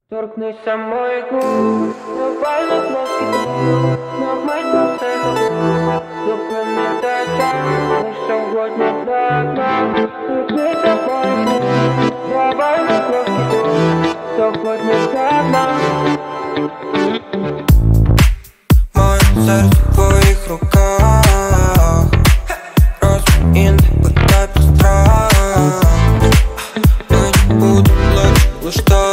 Торкнися моїх губ, давай на плоский тут, навмить про все забудь. Зупини цей час, лиш сьогодні так нам. Торкнися моїх губ, давай на плоский тут, сьогодні так нам. Моє серце в твоїх руках, розум і не питай про страх. Мені буде легше лиш так.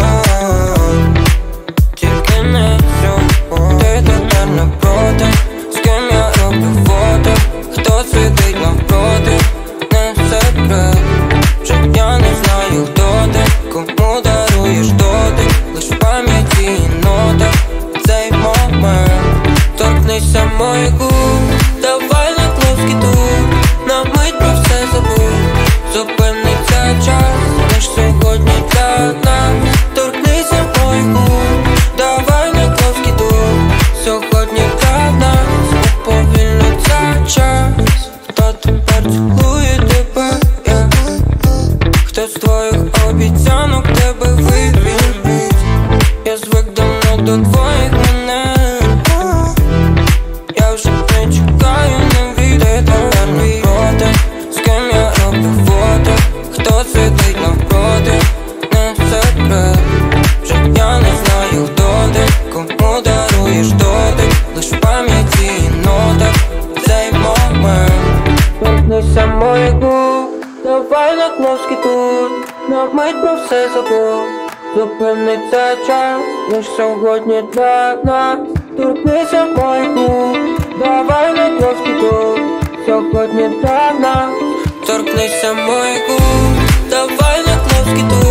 Тільки не сьогодні. Ти тотально проти, з ким я роблю фото. Хто сидить навпроти, не секрет. Вже я не знаю, хто ти, кому даруєш дотик. Лиш в пам'яті і нотах цей момент. Торкнися моїх губ, давай на плоский тут, на мить про все забудь. Зупиниться час, лиш сьогодні для нас. Торкнися моїх губ, давай на плоский тут, сьогодні для нас. Уповільниться час, хто тепер цілує тебе, хто з твоїх обіцянок тебе вивів. Я звик давно до твоїх манер. Я вже не чекаю на відео. Тепер не проти, з ким я роблю фото. Хто сидить навпроти, не секрет. Вже я не знаю, хто ти, кому даруєш дотик. Лиш в пам'яті і нотах цей момент. Торкнися моїх губ, давай на плоский тут, навмить про все забудь. Зупиниться час, лиш сьогодні для нас. Торкнися моїх губ, давай на плоский тут, сьогодні для нас. Торкнися моїх губ, давай на плоский тут.